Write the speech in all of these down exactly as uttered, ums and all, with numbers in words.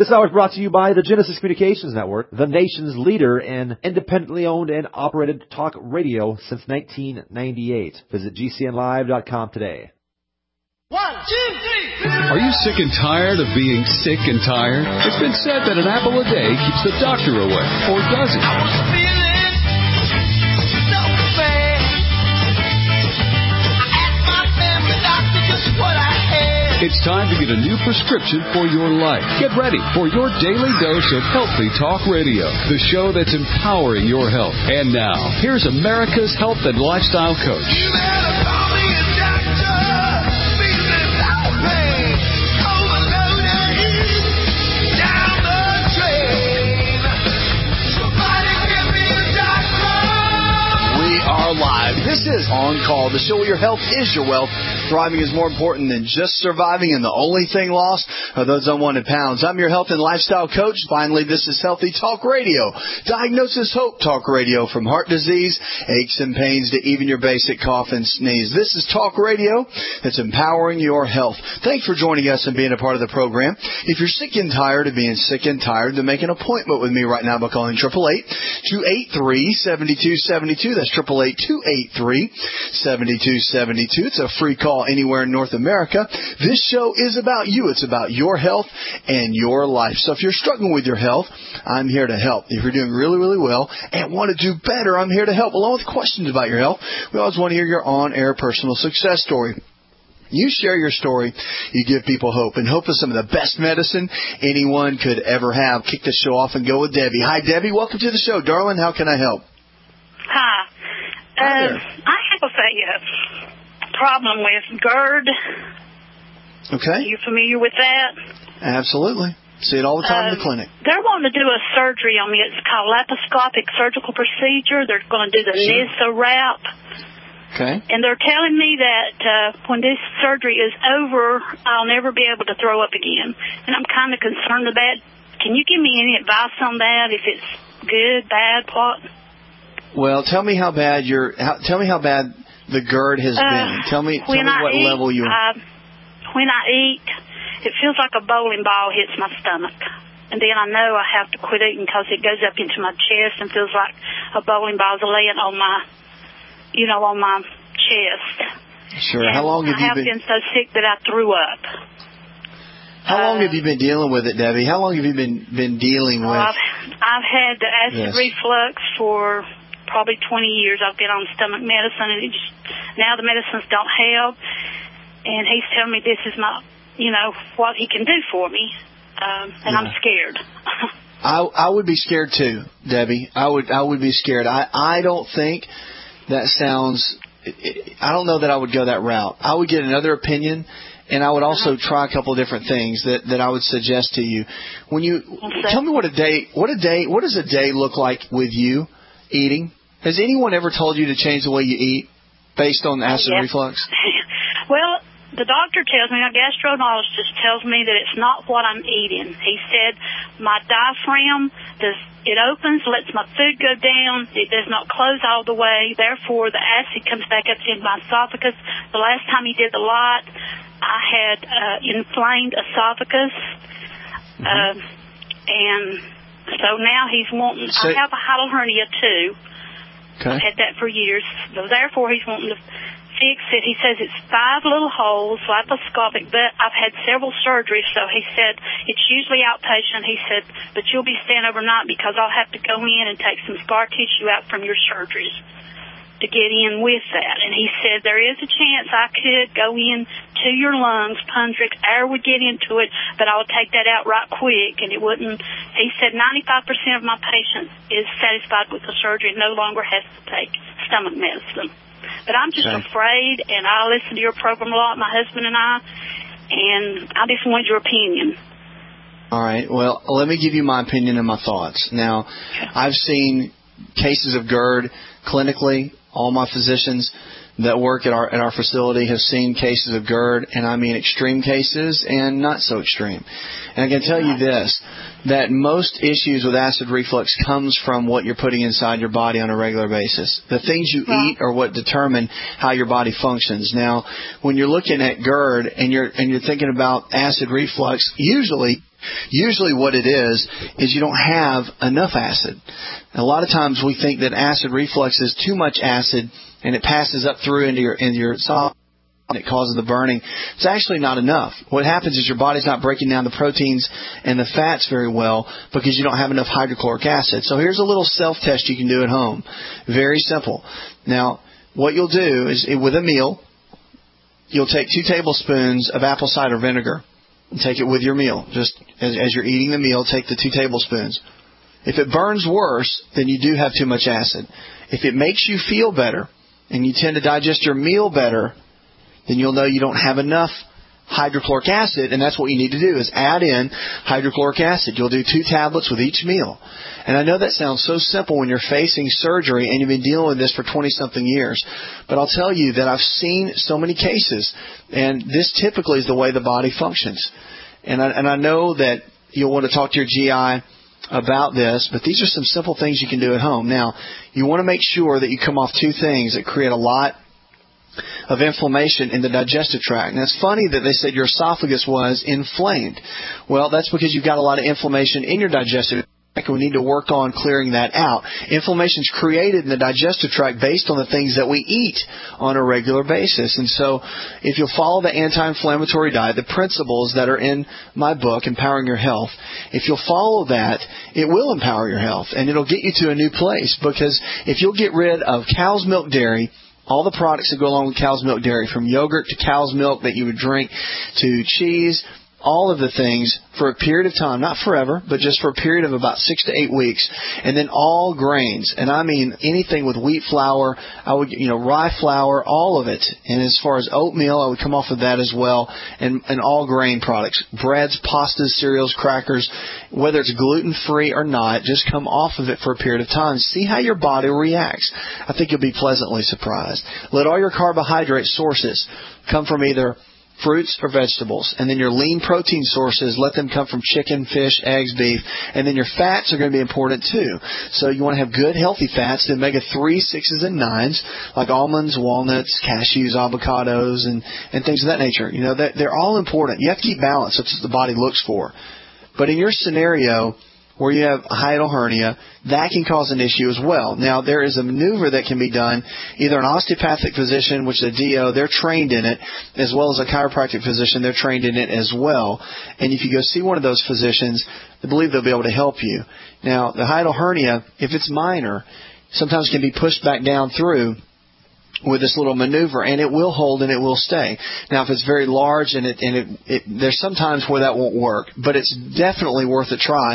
This hour is brought to you by the Genesis Communications Network, the nation's leader in independently owned and operated talk radio since nineteen ninety-eight. Visit G C N live dot com today. One, two, three. Are you sick and tired of being sick and tired? It's been said that an apple a day keeps the doctor away, or does it? I was feeling so bad. I asked my family doctor just what I had. It's time to get a new prescription for your life. Get ready for your daily dose of Healthy Talk Radio, the show that's empowering your health. And now, here's America's health and lifestyle coach. You better call me a doctor. Feeling no pain. Overloaded. Down the drain. Somebody give me a doctor. We are live. This is On Call, the show where your health is your wealth. Thriving is more important than just surviving, and the only thing lost are those unwanted pounds. I'm your health and lifestyle coach. Finally, this is Healthy Talk Radio. Diagnosis Hope Talk Radio, from heart disease, aches and pains, to even your basic cough and sneeze. This is Talk Radio that's empowering your health. Thanks for joining us and being a part of the program. If you're sick and tired of being sick and tired, then make an appointment with me right now by calling eight eight eight, two eight three, seven two seven two. That's eight eight eight, two eight three, seven two seven two. It's a free call anywhere in North America. This show is about you. It's about your health and your life. So if you're struggling with your health, I'm here to help. If you're doing really, really well and want to do better, I'm here to help. Along with questions about your health, we always want to hear your on-air personal success story. You share your story, you give people hope, and hope is some of the best medicine anyone could ever have. Kick the show off and go with Debbie. Hi, Debbie. Welcome to the show. Darling, how can I help? Hi. Hi uh, there. I have a uh, problem with GERD. Okay. Are you familiar with that? Absolutely. See it all the time Um, in the clinic. They're wanting to do a surgery on me. It's called laparoscopic surgical procedure. They're going to do the Sure. NISA-RAP. Okay. And they're telling me that uh, when this surgery is over, I'll never be able to throw up again. And I'm kind of concerned with that. Can you give me any advice on that? If it's good, bad, what? Well, tell me how bad your how, tell me how bad the GERD has Uh, been. Tell me tell when me I what eat, level you. Uh, when I eat, it feels like a bowling ball hits my stomach. And then I know I have to quit eating because it goes up into my chest and feels like a bowling ball's laying on my, you know, on my chest. Sure. And How long have I you have been? been so sick that I threw up. How long uh, have you been dealing with it, Debbie? How long have you been been dealing Well, with? I've, I've had the acid Yes. reflux for probably twenty years. I've been on stomach medicine, and it just, now the medicines don't help. And he's telling me this is my, you know, what he can do for me, um, and Yeah. I'm scared. I I would be scared too, Debbie. I would I would be scared. I I don't think that sounds. I don't know that I would go that route. I would get another opinion, and I would also try a couple of different things that, that I would suggest to you. When you Okay. tell me what a day what a day what does a day look like with you eating? Has anyone ever told you to change the way you eat based on acid Yeah. reflux? Well, the doctor tells me, my gastroenterologist tells me that it's not what I'm eating. He said my diaphragm does it opens, lets my food go down. It does not close all the way. Therefore, the acid comes back up into my esophagus. The last time he did the lot, I had uh, inflamed esophagus, Mm-hmm. uh, and so now he's wanting. So- I have a hiatal hernia too. Okay. I've had that for years. So therefore, he's wanting to fix it. He says it's five little holes, laparoscopic, but I've had several surgeries, so he said it's usually outpatient. He said, but you'll be staying overnight because I'll have to go in and take some scar tissue out from your surgeries to get in with that. And he said there is a chance I could go in to your lungs, Pundrick, air would get into it, but I would take that out right quick, and it wouldn't. He said ninety-five percent of my patients is satisfied with the surgery and no longer has to take stomach medicine. But I'm just Okay. afraid, and I listen to your program a lot, my husband and I, and I just want your opinion. All right. Well, let me give you my opinion and my thoughts. Now, I've seen cases of GERD clinically All my physicians that work at our at our facility have seen cases of GERD, and I mean extreme cases and not so extreme. And I can tell you this, that most issues with acid reflux comes from what you're putting inside your body on a regular basis. The things you eat are what determine how your body functions. Now, when you're looking at GERD and you're and you're thinking about acid reflux, usually Usually what it is, is you don't have enough acid. A lot of times we think that acid reflux is too much acid and it passes up through into your into your esophagus and it causes the burning. It's actually not enough. What happens is your body's not breaking down the proteins and the fats very well because you don't have enough hydrochloric acid. So here's a little self-test you can do at home. Very simple. Now, what you'll do is with a meal, you'll take two tablespoons of apple cider vinegar. Take it with your meal. Just as, as you're eating the meal, take the two tablespoons. If it burns worse, then you do have too much acid. If it makes you feel better and you tend to digest your meal better, then you'll know you don't have enough hydrochloric acid, and that's what you need to do is add in hydrochloric acid. You'll do two tablets with each meal. And I know that sounds so simple when you're facing surgery and you've been dealing with this for twenty-something years. But I'll tell you that I've seen so many cases, and this typically is the way the body functions. And I, and I know that you'll want to talk to your G I about this, but these are some simple things you can do at home. Now, you want to make sure that you come off two things that create a lot of inflammation in the digestive tract. And it's funny that they said your esophagus was inflamed. Well, that's because you've got a lot of inflammation in your digestive tract. We need to work on clearing that out. Inflammation is created in the digestive tract based on the things that we eat on a regular basis. And so if you'll follow the anti-inflammatory diet, the principles that are in my book, Empowering Your Health, if you'll follow that, it will empower your health and it'll get you to a new place. Because if you'll get rid of cow's milk dairy, all the products that go along with cow's milk dairy, from yogurt to cow's milk that you would drink to cheese, all of the things for a period of time, not forever, but just for a period of about six to eight weeks, and then all grains, and I mean anything with wheat flour, I would, you know, rye flour, all of it. And as far as oatmeal, I would come off of that as well, and, and all grain products, breads, pastas, cereals, crackers, whether it's gluten-free or not, just come off of it for a period of time. See how your body reacts. I think you'll be pleasantly surprised. Let all your carbohydrate sources come from either fruits or vegetables. And then your lean protein sources, let them come from chicken, fish, eggs, beef. And then your fats are going to be important too. So you want to have good, healthy fats, the omega three, sixes, and nines, like almonds, walnuts, cashews, avocados, and, and things of that nature. You know, they're, they're all important. You have to keep balance. That's what the body looks for. But in your scenario, where you have a hiatal hernia, that can cause an issue as well. Now, there is a maneuver that can be done, either an osteopathic physician, which is a D O, they're trained in it, as well as a chiropractic physician, they're trained in it as well. And if you go see one of those physicians, I believe they'll be able to help you. Now, the hiatal hernia, if it's minor, sometimes can be pushed back down through with this little maneuver, and it will hold and it will stay. Now, if it's very large, and it and it, it there's sometimes where that won't work, but it's definitely worth a try.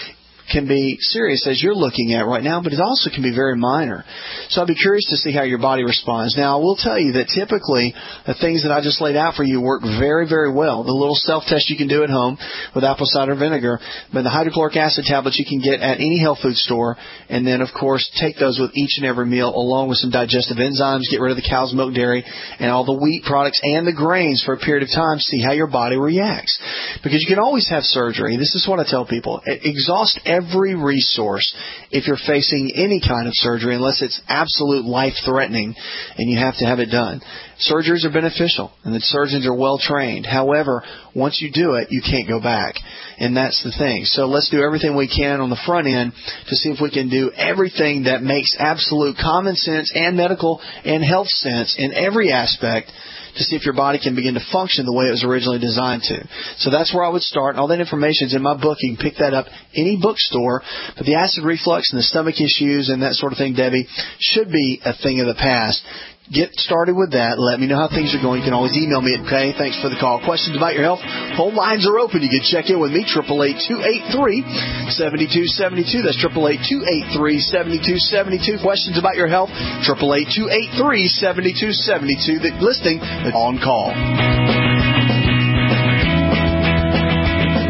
Can be serious as you're looking at right now, but it also can be very minor. So I'd be curious to see how your body responds. Now, I will tell you that typically the things that I just laid out for you work very, very well. The little self-test you can do at home with apple cider vinegar, but the hydrochloric acid tablets you can get at any health food store, and then, of course, take those with each and every meal along with some digestive enzymes, get rid of the cow's milk dairy and all the wheat products and the grains for a period of time, see how your body reacts. Because you can always have surgery. This is what I tell people. Exhaust every resource if you're facing any kind of surgery, unless it's absolute life-threatening and you have to have it done. Surgeries are beneficial, and the surgeons are well-trained. However, once you do it, you can't go back, and that's the thing. So let's do everything we can on the front end to see if we can do everything that makes absolute common sense and medical and health sense in every aspect to see if your body can begin to function the way it was originally designed to. So that's where I would start. All that information is in my book. You can pick that up any bookstore. But the acid reflux and the stomach issues and that sort of thing, Debbie, should be a thing of the past. Get started with that. Let me know how things are going. You can always email me, okay? Thanks for the call. Questions about your health? Phone lines are open. You can check in with me, eight eight eight, two eight three, seven two seven two. That's eight eight eight, two eight three, seven two seven two. Questions about your health? eight eight eight, two eight three, seven two seven two. Listening On Call.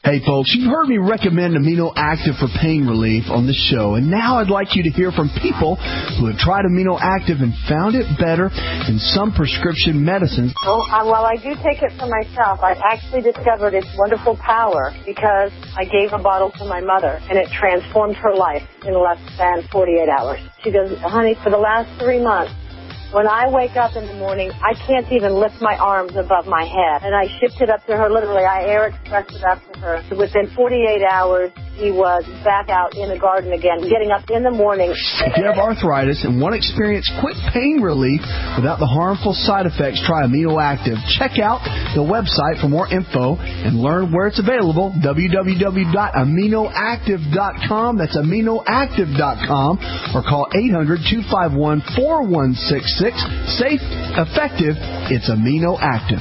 Hey folks, you've heard me recommend Amino Active for pain relief on the show, and now I'd like you to hear from people who have tried Amino Active and found it better than some prescription medicines. Oh, uh, well, I do take it for myself. I actually discovered its wonderful power because I gave a bottle to my mother, and it transformed her life in less than forty-eight hours. She goes, honey, for the last three months, when I wake up in the morning, I can't even lift my arms above my head. And I shipped it up to her, literally. I air expressed it up to her. So within forty-eight hours, he was back out in the garden again, getting up in the morning. If you have arthritis and want to experience quick pain relief without the harmful side effects, try Amino Active. Check out the website for more info and learn where it's available, w w w dot amino active dot com. That's amino active dot com. Or call eight hundred, two five one, four one six six. Safe, effective, it's Amino Active.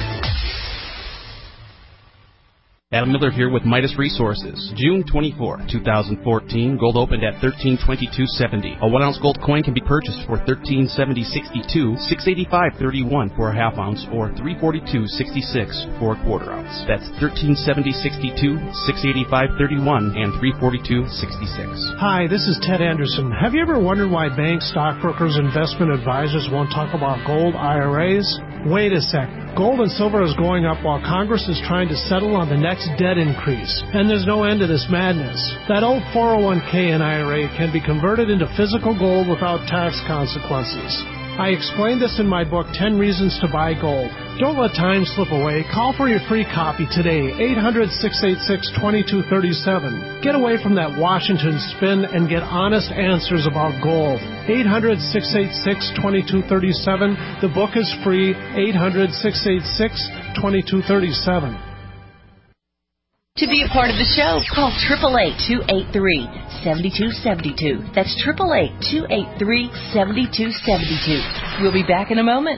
Adam Miller here with Midas Resources. June twenty-fourth, twenty fourteen, gold opened at thirteen twenty-two seventy. A one ounce gold coin can be purchased for thirteen seventy sixty-two, six eighty-five thirty-one for a half ounce, or three forty-two sixty-six for a quarter ounce. That's thirteen seventy sixty-two, six eighty-five thirty-one, and three forty-two sixty-six. Hi, this is Ted Anderson. Have you ever wondered why banks, stockbrokers, investment advisors won't talk about gold I R As? Wait a sec. Gold and silver is going up while Congress is trying to settle on the next debt increase. And there's no end to this madness. That old four oh one k and I R A can be converted into physical gold without tax consequences. I explained this in my book, ten Reasons to Buy Gold. Don't let time slip away. Call for your free copy today, eight hundred, six eight six, two two three seven. Get away from that Washington spin and get honest answers about gold. eight hundred, six eight six, two two three seven. The book is free, eight hundred, six eight six, two two three seven. To be a part of the show, call eight eight eight, two eight three, seven two seven two. That's eight eight eight, two eight three, seven two seven two. We'll be back in a moment.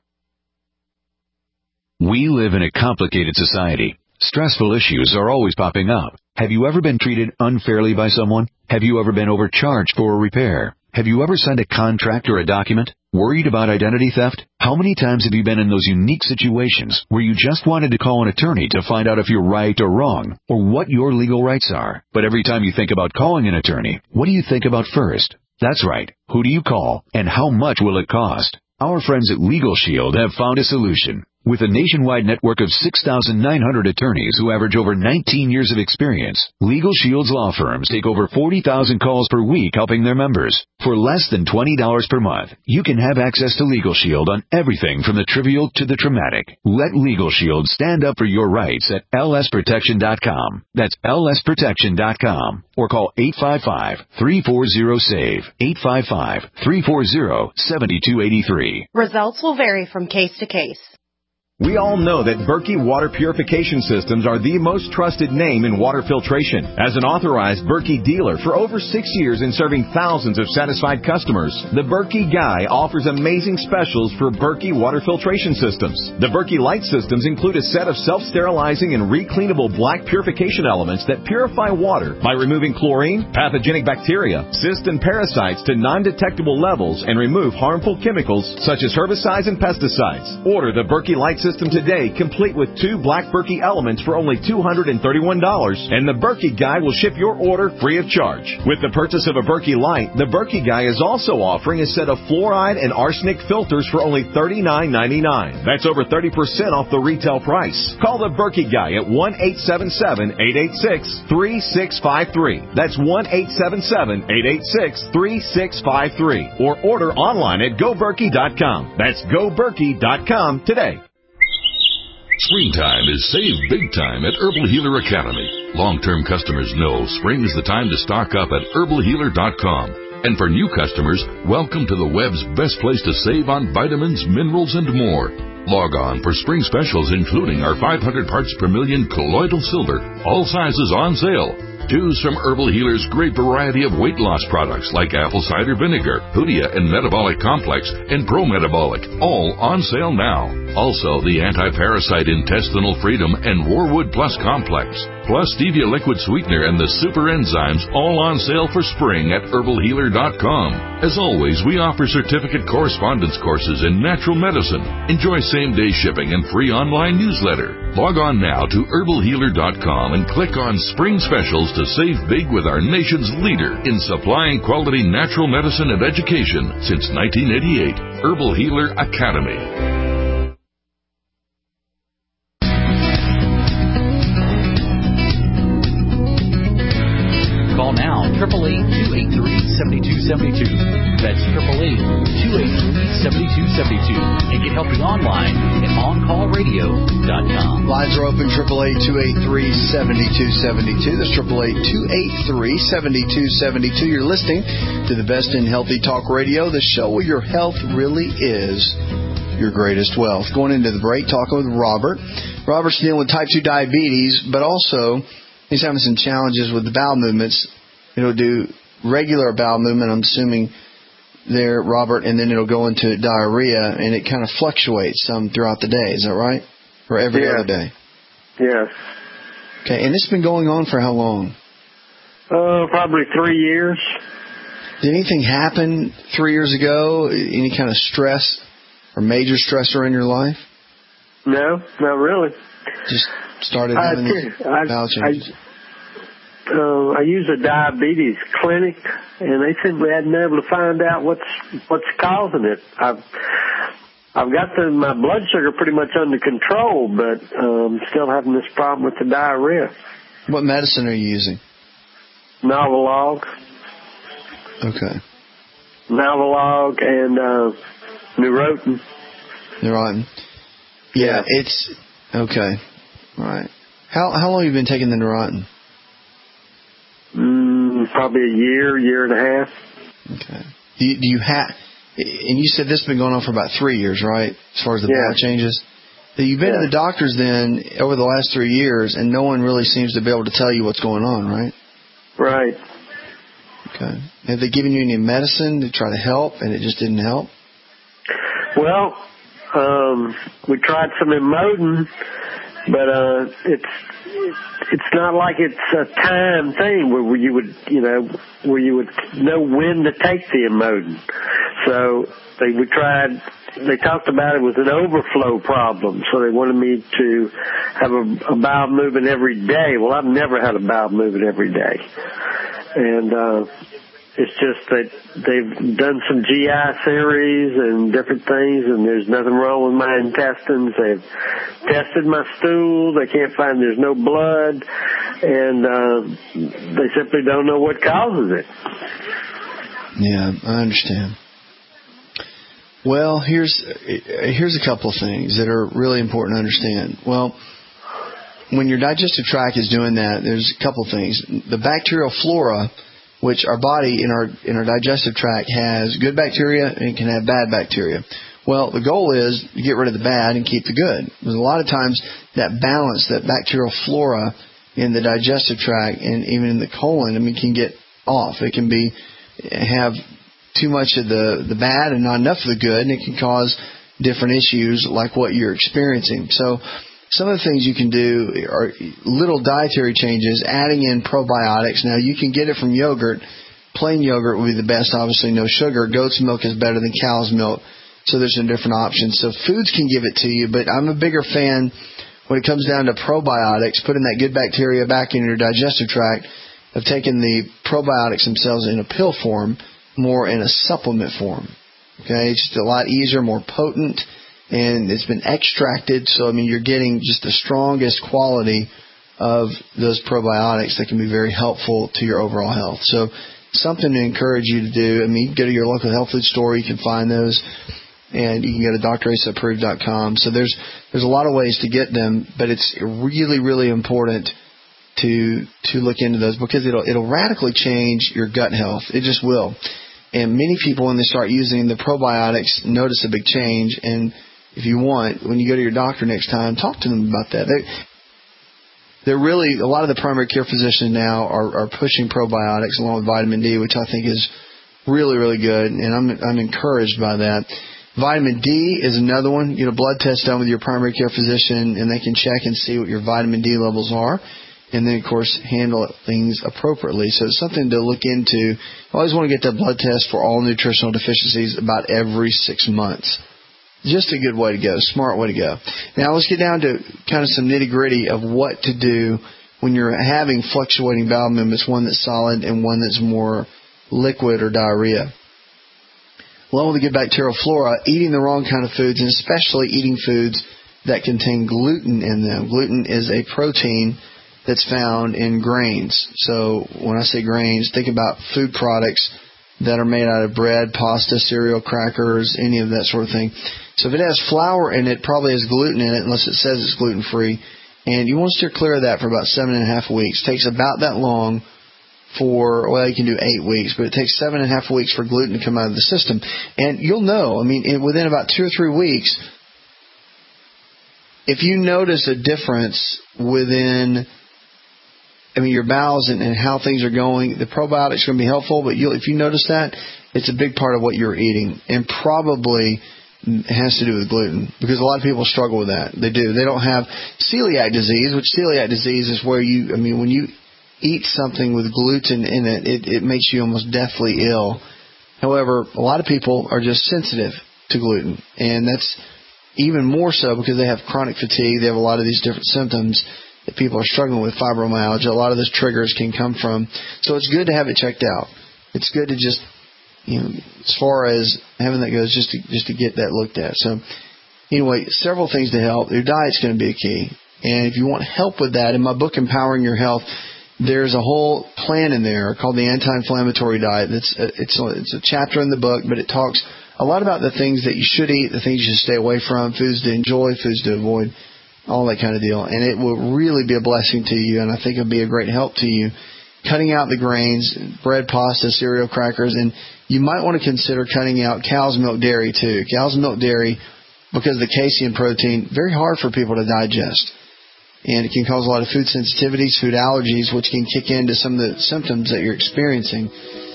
We live in a complicated society. Stressful issues are always popping up. Have you ever been treated unfairly by someone? Have you ever been overcharged for a repair? Have you ever signed a contract or a document? Worried about identity theft? How many times have you been in those unique situations where you just wanted to call an attorney to find out if you're right or wrong, or what your legal rights are? But every time you think about calling an attorney, what do you think about first? That's right. Who do you call, and how much will it cost? Our friends at Legal Shield have found a solution. With a nationwide network of six thousand nine hundred attorneys who average over nineteen years of experience, Legal Shield's law firms take over forty thousand calls per week helping their members. For less than twenty dollars per month, you can have access to Legal Shield on everything from the trivial to the traumatic. Let Legal Shield stand up for your rights at L S protection dot com. That's L S protection dot com. Or call eight five five, three four zero, S A V E, eight five five, three four zero, seven two eight three. Results will vary from case to case. We all know that Berkey Water Purification Systems are the most trusted name in water filtration. As an authorized Berkey dealer for over six years and serving thousands of satisfied customers, the Berkey Guy offers amazing specials for Berkey Water Filtration Systems. The Berkey Light Systems include a set of self-sterilizing and recleanable black purification elements that purify water by removing chlorine, pathogenic bacteria, cysts, and parasites to non-detectable levels and remove harmful chemicals such as herbicides and pesticides. Order the Berkey Light System today, complete with two black Berkey elements for only two hundred thirty-one dollars, and the Berkey Guy will ship your order free of charge. With the purchase of a Berkey Light, the Berkey Guy is also offering a set of fluoride and arsenic filters for only thirty-nine ninety-nine. That's over thirty percent off the retail price. Call the Berkey Guy at one eight seven seven, eight eight six, three six five three. That's one eight seven seven, eight eight six, three six five three. Or order online at go berkey dot com. That's go berkey dot com today. Springtime is save big time at Herbal Healer Academy. Long-term customers know spring is the time to stock up at herbal healer dot com. And for new customers, welcome to the web's best place to save on vitamins, minerals, and more. Log on for spring specials including our five hundred parts per million colloidal silver, all sizes on sale. Choose from Herbal Healer's great variety of weight loss products like apple cider vinegar, Hoodia and Metabolic Complex, and Pro Metabolic, all on sale now. Also, the Anti-Parasite Intestinal Freedom and Warwood Plus Complex. plus stevia liquid sweetener and the super enzymes, all on sale for spring at herbal healer dot com. As always, we offer certificate correspondence courses in natural medicine. Enjoy same-day shipping and free online newsletter. Log on now to herbal healer dot com and click on Spring Specials to save big with our nation's leader in supplying quality natural medicine and education since nineteen eighty-eight, Herbal Healer Academy. Call now, eight eight eight, two eight three, seven two seven two. That's eight eight eight, two eight three, seven two seven two. And get help online at on call radio dot com. Lines are open, eight eight eight, two eight three, seven two seven two. That's eight eight eight, two eight three, seven two seven two. You're listening to the best in healthy talk radio, the show where your health really is your greatest wealth. Going into the break, talking with Robert. Robert's dealing with type two diabetes, but also he's having some challenges with the bowel movements. It'll do regular bowel movement, I'm assuming there, Robert, and then it'll go into diarrhea, and it kind of fluctuates some throughout the day. Is that right? Or every yeah. other day? Yes. Okay, and it's been going on for how long? Uh, probably three years. Did anything happen three years ago? Any kind of stress or major stressor in your life? No, not really. Just started having I, these bowel changes? I, Uh, I use a diabetes clinic, and they simply hadn't been able to find out what's what's causing it. I've I've got the, my blood sugar pretty much under control, but um, still having this problem with the diarrhea. What medicine are you using? Novolog. Okay. Novolog and uh, Neurontin. Neurontin. Yeah, yeah, it's okay. All right. How how long have you been taking the Neurontin? Mm, probably a year, year and a half. Okay. Do you, do you have? And you said this has been going on for about three years, right? As far as the yeah. bowel changes. So you've been yeah. to the doctors then over the last three years, and no one really seems to be able to tell you what's going on, right? Right. Okay. Have they given you any medicine to try to help, and it just didn't help? Well, um, we tried some Imodin, but uh, it's it's not like it's a time thing where you would, you know, where you would know when to take the Imodin. So they we tried. They talked about it was an overflow problem, so they wanted me to have a, a bowel movement every day. Well, I've never had a bowel movement every day, and uh, it's just that they've done some G I series and different things, and there's nothing wrong with my intestines. They've tested my stool. They can't find there's no blood, and uh, they simply don't know what causes it. Yeah, I understand. Well, here's here's a couple of things that are really important to understand. Well, when your digestive tract is doing that, there's a couple of things. The bacterial flora, which our body in our in our digestive tract has good bacteria and it can have bad bacteria. Well, the goal is to get rid of the bad and keep the good. Because a lot of times that balance, that bacterial flora in the digestive tract and even in the colon, I mean, can get off. It can be have too much of the, the bad and not enough of the good, and it can cause different issues like what you're experiencing. So some of the things you can do are little dietary changes, adding in probiotics. Now, you can get it from yogurt. Plain yogurt would be the best, obviously no sugar. Goat's milk is better than cow's milk, so there's some different options. So foods can give it to you, but I'm a bigger fan when it comes down to probiotics, putting that good bacteria back in your digestive tract, of taking the probiotics themselves in a pill form, more in a supplement form. Okay, it's just a lot easier, more potent, and it's been extracted. So, I mean, you're getting just the strongest quality of those probiotics that can be very helpful to your overall health. So, something to encourage you to do. I mean, you can go to your local health food store. You can find those, and you can go to D R Asa approved dot com. So, there's there's a lot of ways to get them, but it's really, really important to to look into those because it'll it'll radically change your gut health. It just will. And many people, when they start using the probiotics, notice a big change. And if you want, when you go to your doctor next time, talk to them about that. They, they're really, a lot of the primary care physicians now are, are pushing probiotics along with vitamin D, which I think is really, really good. And I'm I'm encouraged by that. Vitamin D is another one. You know, blood test done with your primary care physician, and they can check and see what your vitamin D levels are. and then, of course, handle things appropriately. So it's something to look into. I always want to get that blood test for all nutritional deficiencies about every six months. Just a good way to go, smart way to go. Now let's get down to kind of some nitty-gritty of what to do when you're having fluctuating bowel movements, one that's solid and one that's more liquid or diarrhea. Along with the good bacterial flora, eating the wrong kind of foods, and especially eating foods that contain gluten in them. Gluten is a protein that's found in grains. So when I say grains, think about food products that are made out of bread, pasta, cereal, crackers, any of that sort of thing. So if it has flour in it, probably has gluten in it, unless it says it's gluten-free. And you want to steer clear of that for about seven and a half weeks. It takes about that long for, well, you can do eight weeks, but it takes seven and a half weeks for gluten to come out of the system. And you'll know, I mean, it, within about two or three weeks, if you notice a difference within, I mean, your bowels and, and how things are going, the probiotics are going to be helpful, but you'll, if you notice that, it's a big part of what you're eating, and probably has to do with gluten, because a lot of people struggle with that. They do. They don't have celiac disease, which celiac disease is where you, I mean, when you eat something with gluten in it, it, it makes you almost deathly ill. However, a lot of people are just sensitive to gluten, and that's even more so because they have chronic fatigue. They have a lot of these different symptoms that people are struggling with, fibromyalgia. A lot of those triggers can come from. So it's good to have it checked out. It's good to just, you know, as far as having that goes, just to, just to get that looked at. So anyway, several things to help. Your diet's going to be a key. And if you want help with that, in my book, Empowering Your Health, there's a whole plan in there called the anti-inflammatory diet. It's a, it's a, it's a chapter in the book, but it talks a lot about the things that you should eat, the things you should stay away from, foods to enjoy, foods to avoid, all that kind of deal. And it will really be a blessing to you, and I think it'll be a great help to you. Cutting out the grains, bread, pasta, cereal, crackers, and you might want to consider cutting out cow's milk dairy too. Cow's milk dairy, because of the casein protein, very hard for people to digest. And it can cause a lot of food sensitivities, food allergies, which can kick into some of the symptoms that you're experiencing.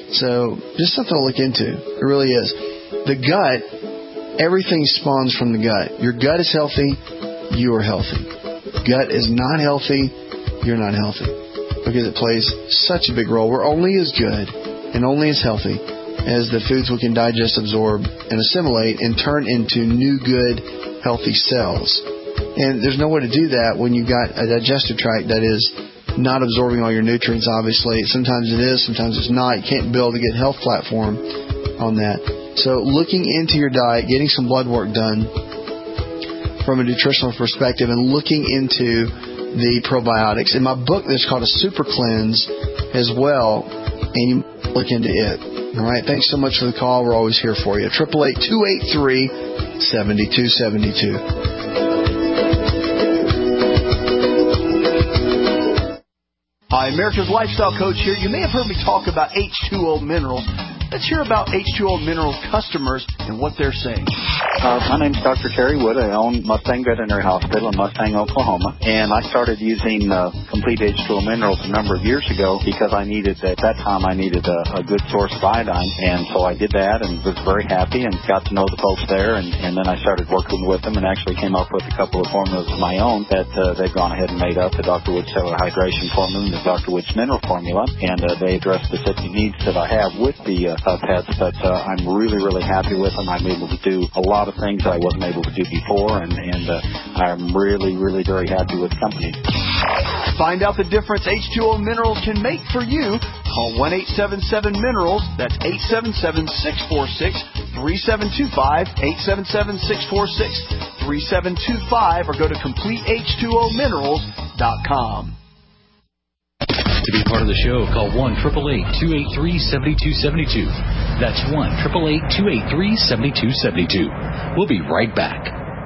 So just something to look into. It really is. The gut, everything spawns from the gut. Your gut is healthy, you are healthy. Gut is not healthy, you're not healthy. Because it plays such a big role. We're only as good and only as healthy as the foods we can digest, absorb, and assimilate and turn into new, good, healthy cells. And there's no way to do that when you've got a digestive tract that is not absorbing all your nutrients, obviously. Sometimes it is, sometimes it's not. You can't build a good health platform on that. So looking into your diet, getting some blood work done from a nutritional perspective, and looking into the probiotics. In my book, there's called a Super Cleanse as well, and you look into it. All right, thanks so much for the call. We're always here for you. eight eight eight, two eight three, seven two seven two. Hi, America's Lifestyle Coach here. You may have heard me talk about H two O Minerals. Let's hear about H two O Minerals customers and what they're saying. Uh, my name's Doctor Terry Wood. I own Mustang Veterinary Hospital in Mustang, Oklahoma. And I started using uh, Complete H two O Minerals a number of years ago because I needed, at that time, I needed a, a good source of iodine. And so I did that and was very happy and got to know the folks there. And, and then I started working with them and actually came up with a couple of formulas of my own that uh, they've gone ahead and made up, the Doctor Wood Cellular Hydration Formula and the Doctor Wood's Mineral Formula. And uh, they address specific needs that I have with the uh, uh, pets, but uh, I'm really, really happy with them. I'm able to do a lot of things that I wasn't able to do before, and, and uh, I'm really, really very happy with the company. Find out the difference H two O Minerals can make for you. Call one eight seven seven minerals. That's eight seven seven, six four six, three seven two five, eight seven seven, six four six, three seven two five, or go to complete H two O minerals dot com. To be part of the show, call one eight eight eight, two eight three, seven two seven two. That's one eight eight eight, two eight three, seven two seven two. We'll be right back.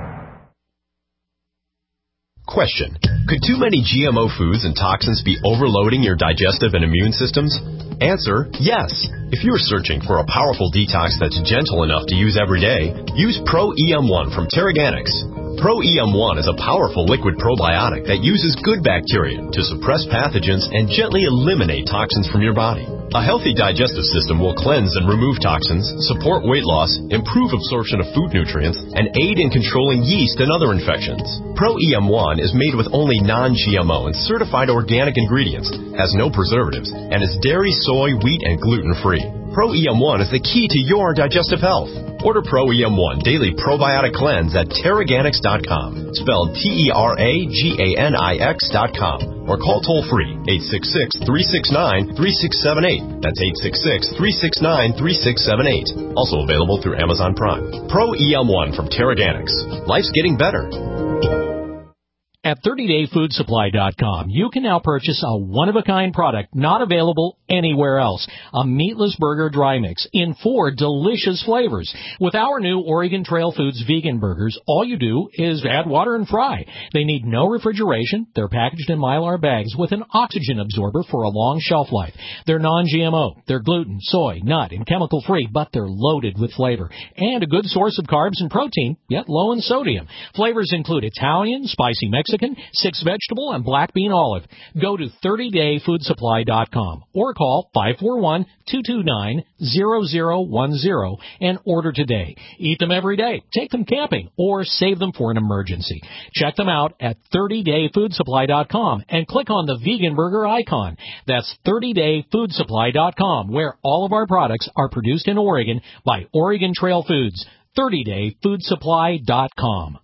Question. Could too many G M O foods and toxins be overloading your digestive and immune systems? Answer, yes. If you're searching for a powerful detox that's gentle enough to use every day, use Pro E M one from Terraganics. Pro E M one is a powerful liquid probiotic that uses good bacteria to suppress pathogens and gently eliminate toxins from your body. A healthy digestive system will cleanse and remove toxins, support weight loss, improve absorption of food nutrients, and aid in controlling yeast and other infections. Pro E M one is made with only non-G M O and certified organic ingredients, has no preservatives, and is dairy, soy, wheat, and gluten-free. Pro E M one is the key to your digestive health. Order Pro E M one Daily Probiotic Cleanse at Terraganics dot com, spelled T E R A G A N I X dot com, or call toll-free eight six six, three six nine, three six seven eight. That's eight six six, three six nine, three six seven eight. Also available through Amazon Prime. Pro E M one from Terraganics. Life's getting better. At thirty day food supply dot com, you can now purchase a one-of-a-kind product not available anywhere else. A meatless burger dry mix in four delicious flavors. With our new Oregon Trail Foods vegan burgers, all you do is add water and fry. They need no refrigeration. They're packaged in Mylar bags with an oxygen absorber for a long shelf life. They're non-G M O. They're gluten, soy, nut, and chemical-free, but they're loaded with flavor. And a good source of carbs and protein, yet low in sodium. Flavors include Italian, spicy Mexican, six vegetable, and black bean olive. Go to thirty day food supply dot com or call five four one, two two nine, zero zero one zero and order today. Eat them every day, take them camping, or save them for an emergency. Check them out at thirty day food supply dot com and click on the vegan burger icon. That's thirty day food supply dot com, where all of our products are produced in Oregon by Oregon Trail Foods. thirty day food supply dot com.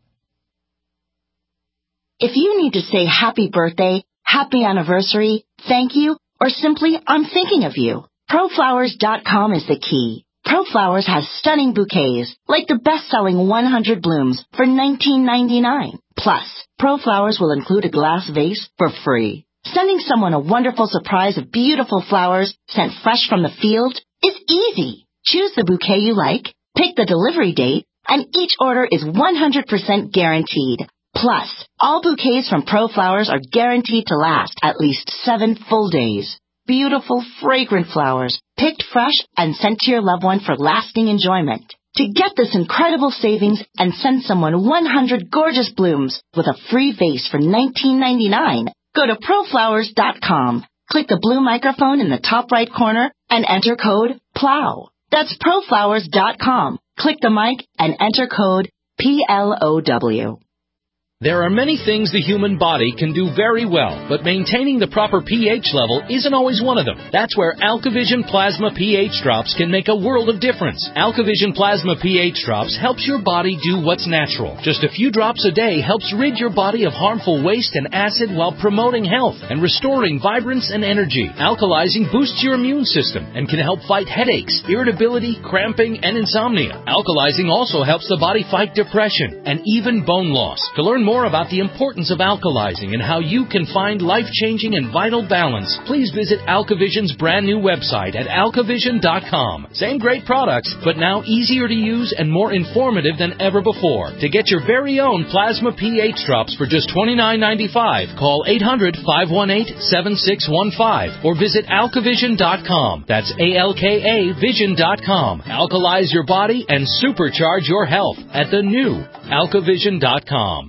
If you need to say happy birthday, happy anniversary, thank you, or simply I'm thinking of you, Pro Flowers dot com is the key. ProFlowers has stunning bouquets, like the best-selling one hundred blooms for nineteen ninety-nine. Plus, ProFlowers will include a glass vase for free. Sending someone a wonderful surprise of beautiful flowers sent fresh from the field is easy. Choose the bouquet you like, pick the delivery date, and each order is one hundred percent guaranteed. Plus, all bouquets from ProFlowers are guaranteed to last at least seven full days. Beautiful, fragrant flowers, picked fresh and sent to your loved one for lasting enjoyment. To get this incredible savings and send someone one hundred gorgeous blooms with a free vase for nineteen ninety-nine, go to Pro Flowers dot com. Click the blue microphone in the top right corner and enter code PLOW. That's Pro Flowers dot com. Click the mic and enter code P L O W. There are many things the human body can do very well, but maintaining the proper pH level isn't always one of them. That's where AlkaVision Plasma pH Drops can make a world of difference. AlkaVision Plasma pH Drops helps your body do what's natural. Just a few drops a day helps rid your body of harmful waste and acid while promoting health and restoring vibrance and energy. Alkalizing boosts your immune system and can help fight headaches, irritability, cramping, and insomnia. Alkalizing also helps the body fight depression and even bone loss. To learn more More about the importance of alkalizing and how you can find life-changing and vital balance, please visit AlkaVision's brand new website at Alka Vision dot com. Same great products, but now easier to use and more informative than ever before. To get your very own Plasma pH Drops for just twenty-nine ninety-five, call eight hundred, five one eight, seven six one five or visit Alka Vision dot com. That's A L K A Vision dot com. Alkalize your body and supercharge your health at the new Alka Vision dot com.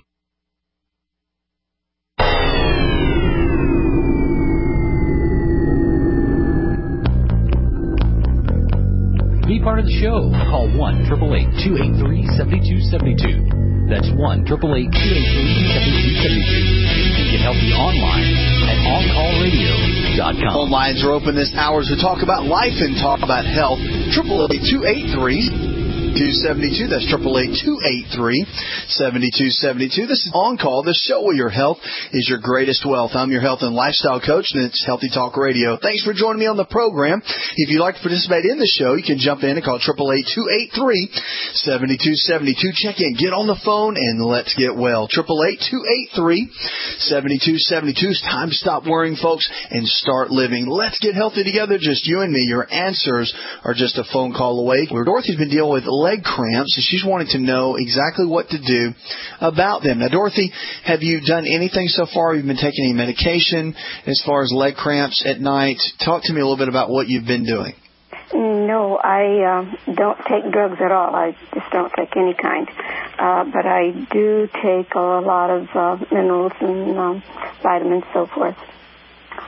Be part of the show. Call one, eight eight eight, two eight three, seven two seven two. That's one, eight eight eight, two eight three, seven two seven two. You can help me online at on call radio dot com. Phone lines are open this hour to talk about life and talk about health. eight eight eight, two eight three, two seven two. That's eight eight eight, two eight three, seven two seven two. This is On Call, the show where your health is your greatest wealth. I'm your health and lifestyle coach, and it's Healthy Talk Radio. Thanks for joining me on the program. If you'd like to participate in the show, you can jump in and call eight eight eight, two eight three, seven two seven two. Check in, get on the phone, and let's get well. eight eight eight, two eight three, seven two seven two. It's time to stop worrying, folks, and start living. Let's get healthy together, just you and me. Your answers are just a phone call away. Where Dorothy's been dealing with leg cramps, and she's wanting to know exactly what to do about them. Now, Dorothy, have you done anything so far? You've been taking any medication as far as leg cramps at night? Talk to me a little bit about what you've been doing. No, I uh, don't take drugs at all. I just don't take any kind. Uh, but I do take a lot of uh, minerals and um, vitamins, so forth.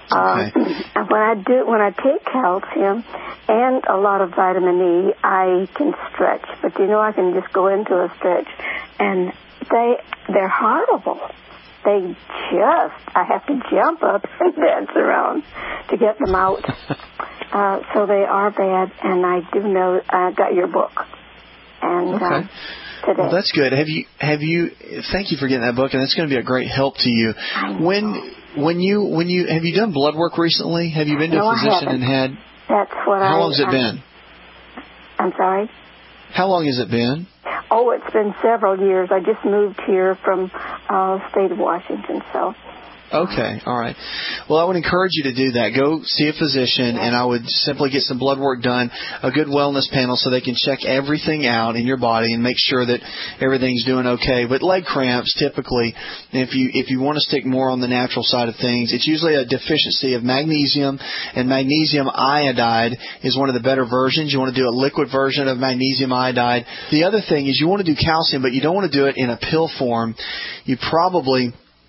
Uh, and when I do, when I take calcium and a lot of vitamin E, I can stretch. But you know, I can just go into a stretch, and they they're horrible. They just, I have to jump up and dance around to get them out. uh, so they are bad, and I do know I got your book. And okay. uh, today. Well, that's good. Have you have you? Thank you for getting that book, and it's going to be a great help to you. When when you when you have you done blood work recently? Have you been to no, a physician and had? That's what How I. long has it I'm, been? I'm sorry. How long has it been? Oh, it's been several years. I just moved here from uh, the state of Washington, so. Okay, all right. Well, I would encourage you to do that. Go see a physician, and I would simply get some blood work done, a good wellness panel so they can check everything out in your body and make sure that everything's doing okay. But leg cramps, typically, if you if you want to stick more on the natural side of things, it's usually a deficiency of magnesium, and magnesium iodide is one of the better versions. You want to do a liquid version of magnesium iodide. The other thing is you want to do calcium, but you don't want to do it in a pill form. You probably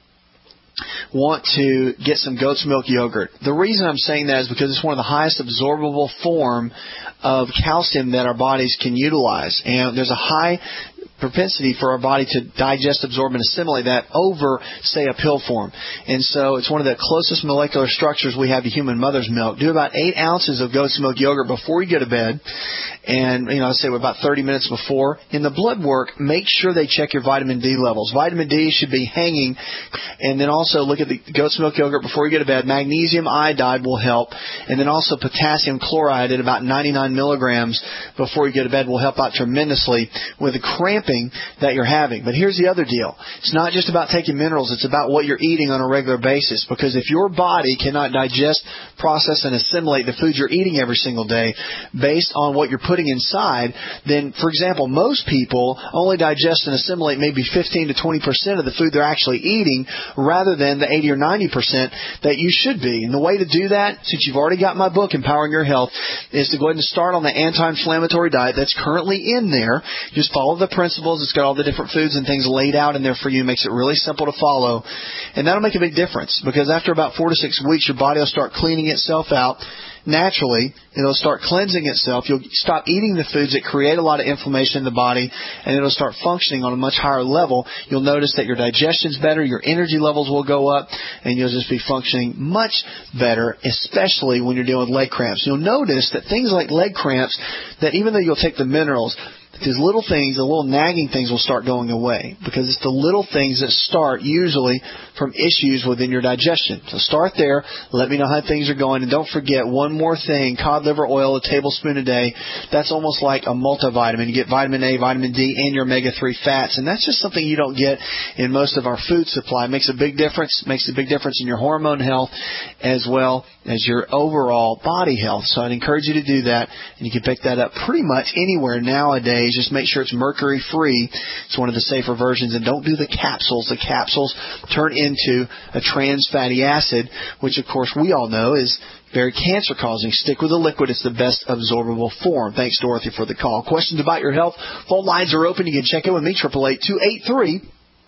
want to get some goat's milk yogurt. The reason I'm saying that is because it's one of the highest absorbable form of calcium that our bodies can utilize. And there's a high propensity for our body to digest, absorb, and assimilate that over, say, a pill form. And so it's one of the closest molecular structures we have to human mother's milk. Do about eight ounces of goat's milk yogurt before you go to bed. And, you know, I say about thirty minutes before. In the blood work, make sure they check your vitamin D levels. Vitamin D should be hanging. And then also look at the goat's milk yogurt before you go to bed. Magnesium iodide will help. And then also potassium chloride at about ninety-nine milligrams before you go to bed will help out tremendously with the cramping that you're having. But here's the other deal. It's not just about taking minerals. It's about what you're eating on a regular basis. Because if your body cannot digest, process, and assimilate the food you're eating every single day based on what you're putting inside, then, for example, most people only digest and assimilate maybe fifteen to twenty percent of the food they're actually eating rather than the eighty or ninety percent that you should be. And the way to do that, since you've already got my book, Empowering Your Health, is to go ahead and start on the anti-inflammatory diet that's currently in there. Just follow the principles. It's got all the different foods and things laid out in there for you. It makes it really simple to follow. And that'll make a big difference because after about four to six weeks, your body will start cleaning itself out. Naturally, it'll start cleansing itself. You'll stop eating the foods that create a lot of inflammation in the body, and it'll start functioning on a much higher level. You'll notice that your digestion's better, your energy levels will go up, and you'll just be functioning much better, especially when you're dealing with leg cramps. You'll notice that things like leg cramps, that even though you'll take the minerals, these little things, the little nagging things will start going away because it's the little things that start usually from issues within your digestion. So start there. Let me know how things are going. And don't forget one more thing, cod liver oil, a tablespoon a day. That's almost like a multivitamin. You get vitamin A, vitamin D, and your omega three fats. And that's just something you don't get in most of our food supply. It makes a big difference. It makes a big difference in your hormone health as well as your overall body health. So I'd encourage you to do that. And you can pick that up pretty much anywhere nowadays. Just make sure it's mercury free. It's one of the safer versions. And don't do the capsules. The capsules turn into a trans fatty acid, which of course we all know is very cancer causing. Stick with the liquid. It's the best absorbable form. Thanks, Dorothy, for the call. Questions about your health? Phone lines are open. You can check in with me, eight eight eight, two eight three,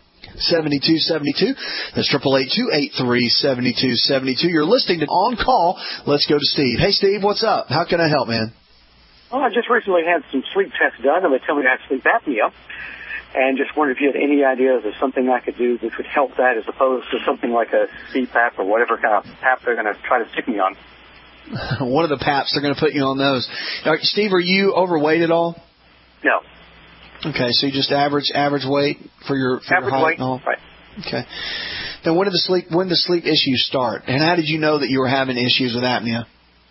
seven two seven two. That's eight eight eight, two eight three, seven two seven two. You're listening to On Call. Let's go to Steve. Hey, Steve, what's up? How can I help, man? Well, I just recently had some sleep tests done, and they told me I had sleep apnea. And just wondered if you had any ideas of something I could do that would help that as opposed to something like a C PAP or whatever kind of PAP they're going to try to stick me on. One of the PAPs, they're going to put you on those. Now, Steve, are you overweight at all? No. Okay, so you just average average weight for your, for average your height weight, and all? Right. Okay. Then when did the sleep when did the sleep issues start? And how did you know that you were having issues with apnea?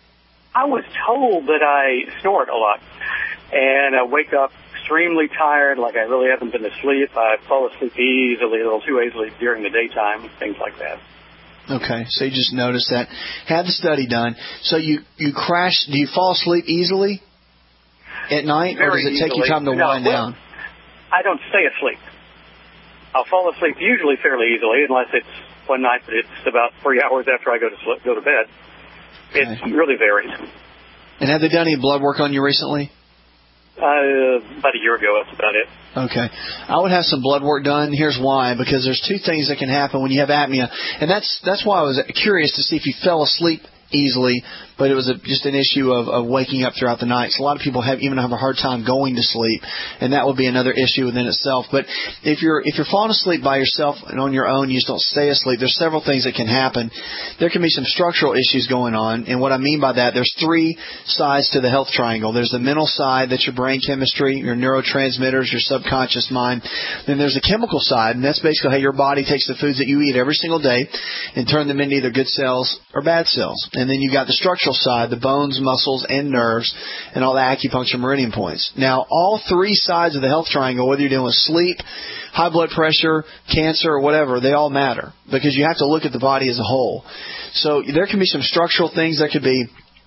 I was told that I snort a lot, and I wake up extremely tired, like I really haven't been asleep. I fall asleep easily, a little too easily during the daytime, things like that. Okay, so you just noticed that. Had the study done. So you, you crash, do you fall asleep easily at night, Very or does it take easily. you time to no, wind well, down? I don't stay asleep. I'll fall asleep usually fairly easily, unless it's one night that it's about three hours after I go to sleep, go to bed. Okay. It really varies. And have they done any blood work on you recently? Uh, about a year ago, that's about it. Okay. I would have some blood work done. Here's why. Because there's two things that can happen when you have apnea. And that's that's why I was curious to see if you fell asleep easily, but it was a, just an issue of, of waking up throughout the night. So a lot of people have even have a hard time going to sleep, and that would be another issue within itself. But if you're if you're falling asleep by yourself and on your own, you just don't stay asleep, there's several things that can happen. There can be some structural issues going on, and what I mean by that, there's three sides to the health triangle. There's the mental side, that's your brain chemistry, your neurotransmitters, your subconscious mind. Then there's the chemical side, and that's basically how your body takes the foods that you eat every single day and turn them into either good cells or bad cells. And then you've got the structural side, the bones, muscles, and nerves, and all the acupuncture meridian points. Now, all three sides of the health triangle, whether you're dealing with sleep, high blood pressure, cancer, or whatever, they all matter because you have to look at the body as a whole. So there can be some structural things. There could be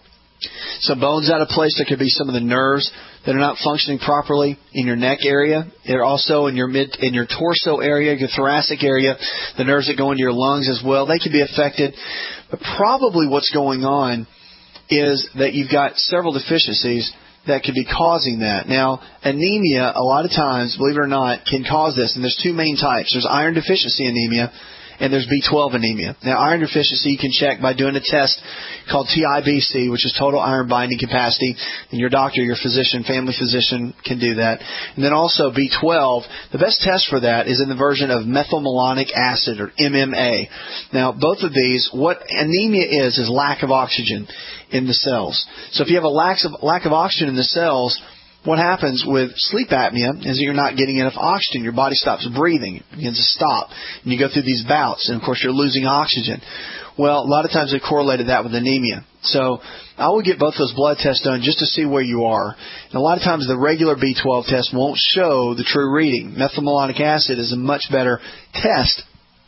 some bones out of place. There could be some of the nerves that are not functioning properly in your neck area. They're also in your mid, in your torso area, your thoracic area, the nerves that go into your lungs as well. They could be affected. But probably what's going on is that you've got several deficiencies that could be causing that. Now, anemia, a lot of times, believe it or not, can cause this. And there's two main types. There's iron deficiency anemia, and there's B twelve anemia. Now, iron deficiency you can check by doing a test called T I B C, which is total iron binding capacity. And your doctor, your physician, family physician can do that. And then also B twelve, the best test for that is in the version of methylmalonic acid, or M M A. Now, both of these, what anemia is, is lack of oxygen in the cells. So if you have a lack of, lack of oxygen in the cells, what happens with sleep apnea is that you're not getting enough oxygen. Your body stops breathing. It begins to stop. And you go through these bouts, and, of course, you're losing oxygen. Well, a lot of times they correlated that with anemia. So I would get both those blood tests done just to see where you are. And a lot of times the regular B twelve test won't show the true reading. Methylmalonic acid is a much better test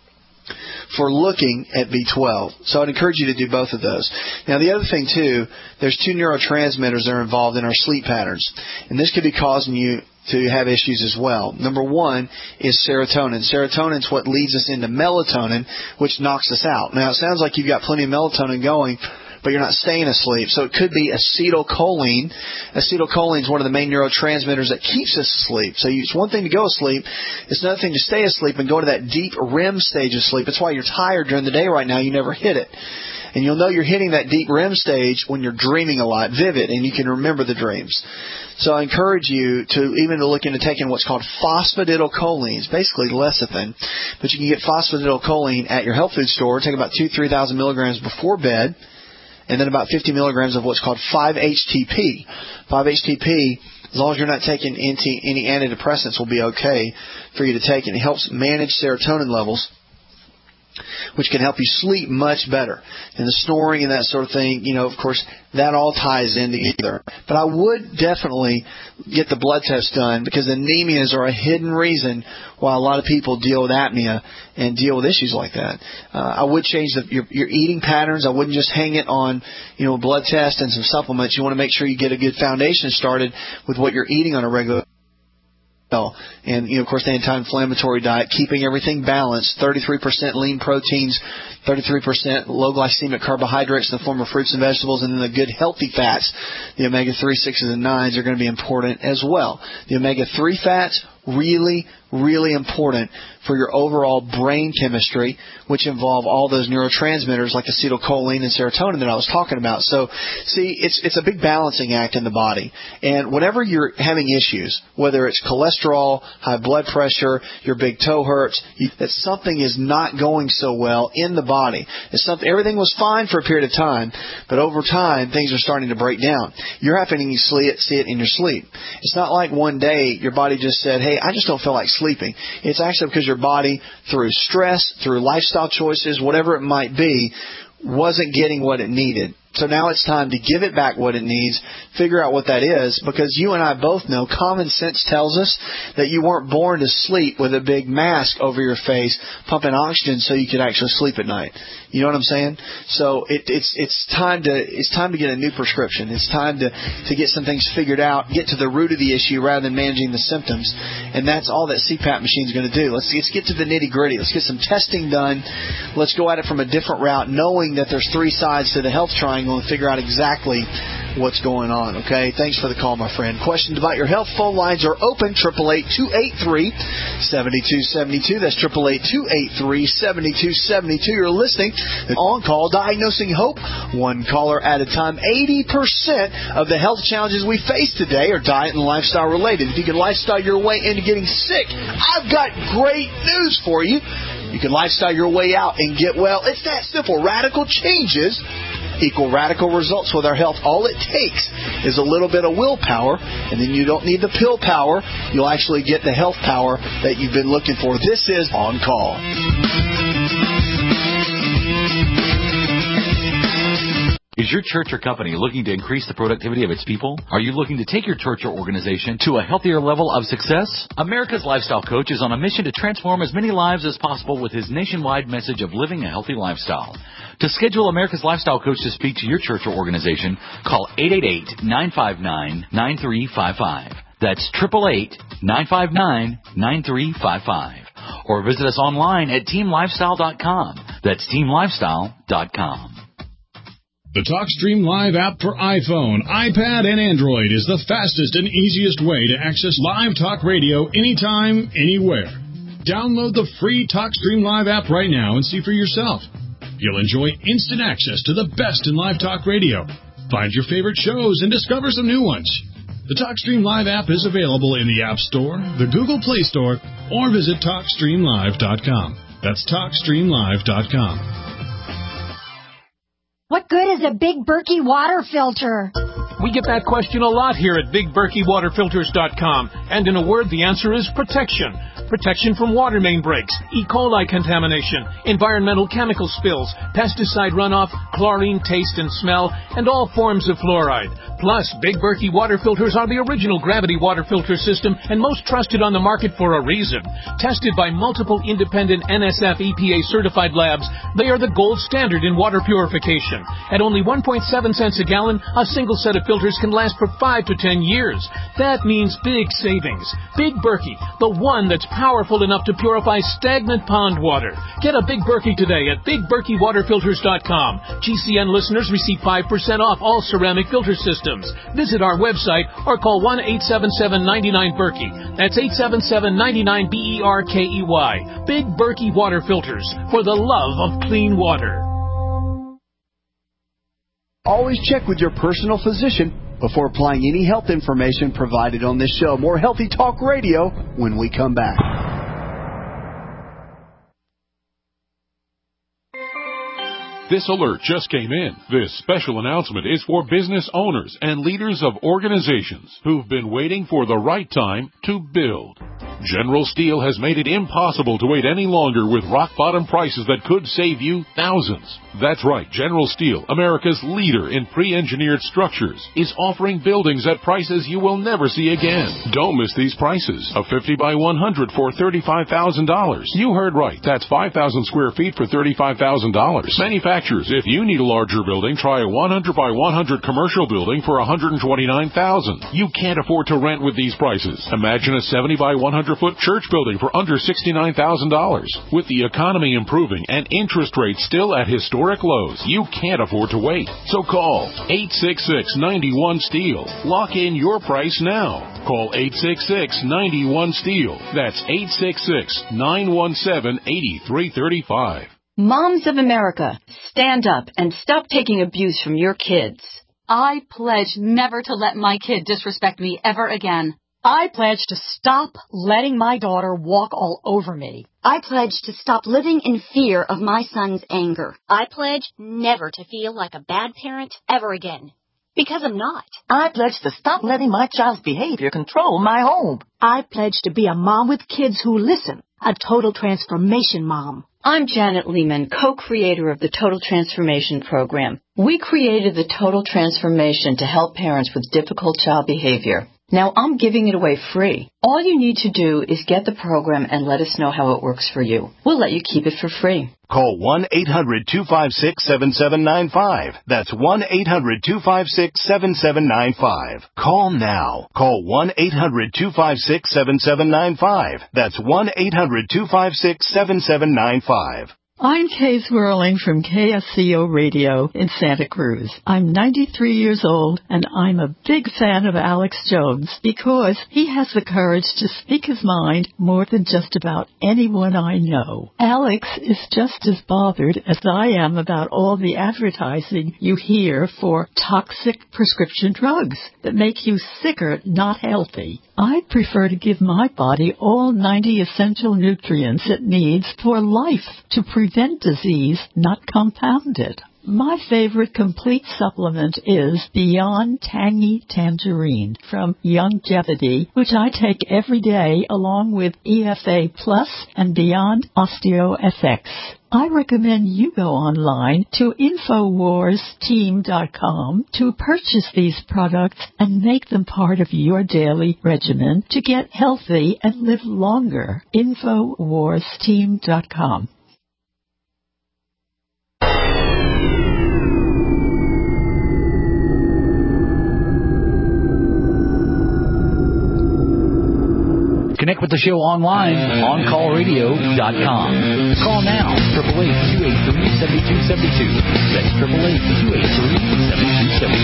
for looking at B twelve. So I'd encourage you to do both of those. Now, the other thing, too, there's two neurotransmitters that are involved in our sleep patterns. And this could be causing you to have issues as well. Number one is serotonin. Serotonin is what leads us into melatonin, which knocks us out. Now, it sounds like you've got plenty of melatonin going, but you're not staying asleep. So it could be acetylcholine. Acetylcholine is one of the main neurotransmitters that keeps us asleep. So it's one thing to go asleep. It's another thing to stay asleep and go to that deep R E M stage of sleep. That's why you're tired during the day right now. You never hit it. And you'll know you're hitting that deep R E M stage when you're dreaming a lot, vivid, and you can remember the dreams. So I encourage you to even to look into taking what's called phosphatidylcholine. It's basically lecithin, but you can get phosphatidylcholine at your health food store. Take about two, three thousand milligrams before bed, and then about fifty milligrams of what's called five H T P. five H T P, as long as you're not taking anti, any antidepressants, will be okay for you to take. And it helps manage serotonin levels, which can help you sleep much better. And the snoring and that sort of thing, you know, of course, that all ties into either. But I would definitely get the blood test done because anemias are a hidden reason why a lot of people deal with apnea and deal with issues like that. Uh, I would change the, your, your eating patterns. I wouldn't just hang it on, you know, a blood test and some supplements. You want to make sure you get a good foundation started with what you're eating on a regular basis. And, you know, of course, the anti-inflammatory diet, keeping everything balanced, thirty-three percent lean proteins, thirty-three percent low glycemic carbohydrates in the form of fruits and vegetables, and then the good healthy fats, the omega three, sixes, and nines are going to be important as well. The omega three fats, really, really important for your overall brain chemistry, which involve all those neurotransmitters like acetylcholine and serotonin that I was talking about. So, see, it's it's a big balancing act in the body. And whenever you're having issues, whether it's cholesterol, high blood pressure, your big toe hurts, you, that something is not going so well in the body. It's something, everything was fine for a period of time, but over time, things are starting to break down. You're having to see it, see it in your sleep. It's not like one day your body just said, hey, I just don't feel like sleeping. It's actually because your body, through stress, through lifestyle choices, whatever it might be, wasn't getting what it needed. So now it's time to give it back what it needs, figure out what that is, because you and I both know common sense tells us that you weren't born to sleep with a big mask over your face pumping oxygen so you could actually sleep at night. You know what I'm saying? So it, it's it's time to it's time to get a new prescription. It's time to, to get some things figured out, get to the root of the issue rather than managing the symptoms. And that's all that C PAP machine is going to do. Let's, let's get to the nitty-gritty. Let's get some testing done. Let's go at it from a different route, knowing that there's three sides to the health triangle, and figure out exactly what's going on, okay? Thanks for the call, my friend. Questions about your health, phone lines are open, eight eight eight, two eight three, seven two seven two. That's eight eight eight, two eight three, seven two seven two. You're listening to On Call, Diagnosing Hope, one caller at a time. eighty percent of the health challenges we face today are diet and lifestyle related. If you can lifestyle your way into getting sick, I've got great news for you. You can lifestyle your way out and get well. It's that simple. Radical changes equal radical results with our health. All it takes is a little bit of willpower, and then you don't need the pill power. You'll actually get the health power that you've been looking for. This is On Call. Is your church or company looking to increase the productivity of its people? Are you looking to take your church or organization to a healthier level of success? America's Lifestyle Coach is on a mission to transform as many lives as possible with his nationwide message of living a healthy lifestyle. To schedule America's Lifestyle Coach to speak to your church or organization, call eight eight eight, nine five nine, nine three five five. That's eight eight eight, nine five nine, nine three five five. Or visit us online at team lifestyle dot com. That's team lifestyle dot com. The TalkStream Live app for iPhone, iPad, and Android is the fastest and easiest way to access live talk radio anytime, anywhere. Download the free TalkStream Live app right now and see for yourself. You'll enjoy instant access to the best in live talk radio. Find your favorite shows and discover some new ones. The TalkStream Live app is available in the App Store, the Google Play Store, or visit talk stream live dot com. That's talk stream live dot com. What good is a Big Berkey water filter? We get that question a lot here at big berkey water filters dot com. And in a word, the answer is protection. Protection from water main breaks, E. coli contamination, environmental chemical spills, pesticide runoff, chlorine taste and smell, and all forms of fluoride. Plus, Big Berkey water filters are the original gravity water filter system and most trusted on the market for a reason. Tested by multiple independent N S F E P A certified labs, they are the gold standard in water purification. At only one point seven cents a gallon, a single set of filters can last for five to ten years. That means big savings. Big Berkey, the one that's powerful enough to purify stagnant pond water. Get a Big Berkey today at big berkey water filters dot com. G C N listeners receive five percent off all ceramic filter systems. Visit our website or call one eight seven seven, nine nine, Berkey. That's eight seven seven, nine nine, B E R K E Y. Big Berkey Water Filters, for the love of clean water. Always check with your personal physician before applying any health information provided on this show. More Healthy Talk Radio when we come back. This alert just came in. This special announcement is for business owners and leaders of organizations who've been waiting for the right time to build. General Steel has made it impossible to wait any longer with rock-bottom prices that could save you thousands. That's right, General Steel, America's leader in pre-engineered structures, is offering buildings at prices you will never see again. Don't miss these prices. A fifty by one hundred for thirty-five thousand dollars. You heard right. That's five thousand square feet for thirty-five thousand dollars. Manufacturers, if you need a larger building, try a one hundred by one hundred commercial building for one hundred twenty-nine thousand dollars. You can't afford to rent with these prices. Imagine a seventy by one hundred foot church building for under sixty-nine thousand dollars. With the economy improving and interest rates still at historic lows, you can't afford to wait. So call eight six six, nine one, STEEL. Lock in your price now. Call eight six six, nine one, STEEL. That's eight six six, nine one seven, eight three three five. Moms of America, stand up and stop taking abuse from your kids. I pledge never to let my kid disrespect me ever again. I pledge to stop letting my daughter walk all over me. I pledge to stop living in fear of my son's anger. I pledge never to feel like a bad parent ever again. Because I'm not. I pledge to stop letting my child's behavior control my home. I pledge to be a mom with kids who listen, a total transformation mom. I'm Janet Lehman, co-creator of the Total Transformation Program. We created the Total Transformation to help parents with difficult child behavior. Now I'm giving it away free. All you need to do is get the program and let us know how it works for you. We'll let you keep it for free. Call one eight hundred, two five six, seven seven nine five. That's one eight hundred, two five six, seven seven nine five. Call now. Call one eight hundred, two five six, seven seven nine five. That's one eight hundred, two five six, seven seven nine five. I'm Kay Swirling from K S C O Radio in Santa Cruz. I'm ninety-three years old, and I'm a big fan of Alex Jones because he has the courage to speak his mind more than just about anyone I know. Alex is just as bothered as I am about all the advertising you hear for toxic prescription drugs that make you sicker, not healthy. I prefer to give my body all ninety essential nutrients it needs for life to prevent disease, not compound it. My favorite complete supplement is Beyond Tangy Tangerine from Youngevity, which I take every day along with E F A Plus and Beyond Osteo F X. I recommend you go online to Infowars Team dot com to purchase these products and make them part of your daily regimen to get healthy and live longer. Infowars Team dot com. Connect with the show online, on call radio dot com. Call now, eight eight eight, two eight three, seven two seven two. That's eight eight eight, two eight three, seven two seven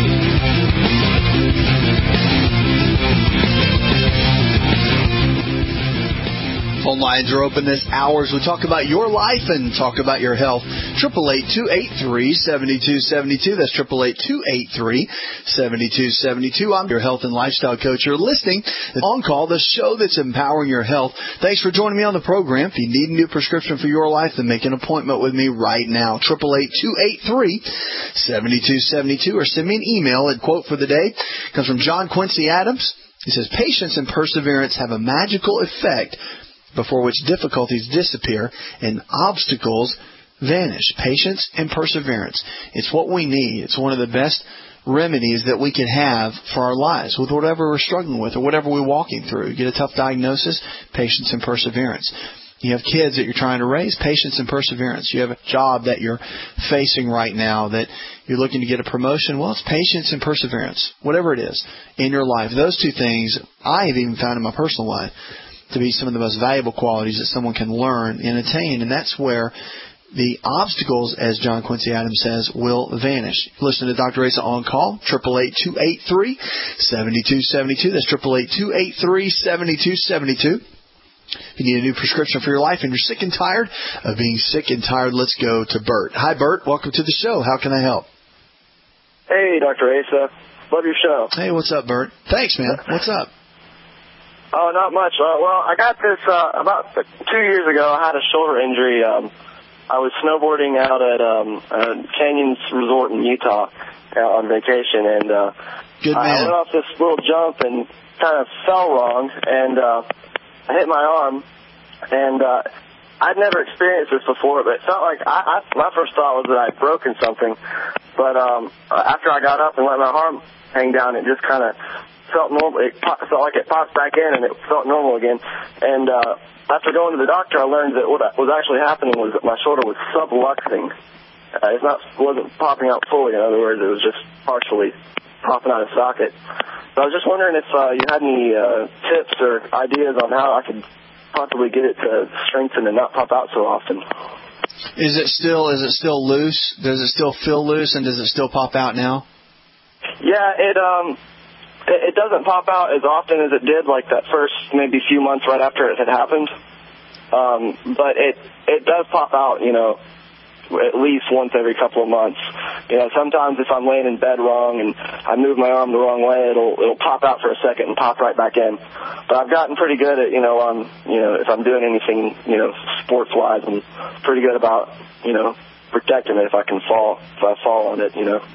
two. Phone lines are open this hour as we talk about your life and talk about your health. eight eight eight, two eight three, seven two seven two. That's eight eight eight, two eight three, seven two seven two. I'm your health and lifestyle coach. You're listening to On Call, the show that's empowering your health. Thanks for joining me on the program. If you need a new prescription for your life, then make an appointment with me right now. eight eight eight, two eight three, seven two seven two, or send me an email. A quote for the day comes from John Quincy Adams. He says, patience and perseverance have a magical effect before which difficulties disappear and obstacles vanish. Patience and perseverance. It's what we need. It's one of the best remedies that we can have for our lives with whatever we're struggling with or whatever we're walking through. You get a tough diagnosis, patience and perseverance. You have kids that you're trying to raise, patience and perseverance. You have a job that you're facing right now that you're looking to get a promotion. Well, it's patience and perseverance, whatever it is in your life. Those two things I have even found in my personal life to be some of the most valuable qualities that someone can learn and attain. And that's where the obstacles, as John Quincy Adams says, will vanish. Listen to Doctor Asa On Call, eight eight eight, two eight three, seven two seven two. That's eight eight eight, two eight three, seven two seven two. If you need a new prescription for your life and you're sick and tired of being sick and tired, let's go to Bert. Hi, Bert. Welcome to the show. How can I help? Hey, Doctor Asa. Love your show. Hey, what's up, Bert? Thanks, man. What's up? Oh, not much. Uh, well, I got this uh, about two years ago. I had a shoulder injury. Um, I was snowboarding out at um, uh, Canyons Resort in Utah uh, on vacation, and uh, Good man. I went off this little jump and kind of fell wrong, and uh, I hit my arm, and uh, I'd never experienced this before, but it felt like I, I, my first thought was that I'd broken something, but um, after I got up and let my arm hang down, it just kind of felt normal. It felt like it popped back in, and it felt normal again. And uh, after going to the doctor, I learned that what was actually happening was that my shoulder was subluxing. Uh, it's not wasn't popping out fully. In other words, it was just partially popping out of socket. So I was just wondering if uh, you had any uh, tips or ideas on how I could possibly get it to strengthen and not pop out so often. Is it still is it still loose? Does it still feel loose, and does it still pop out now? Yeah, it um. It doesn't pop out as often as it did, like that first maybe few months right after it had happened. Um, but it it does pop out, you know, at least once every couple of months. You know, sometimes if I'm laying in bed wrong and I move my arm the wrong way, it'll it'll pop out for a second and pop right back in. But I've gotten pretty good at, you know, um, you know, if I'm doing anything, you know, sports wise, I'm pretty good about, you know, protecting it if I can fall if I fall on it, you know.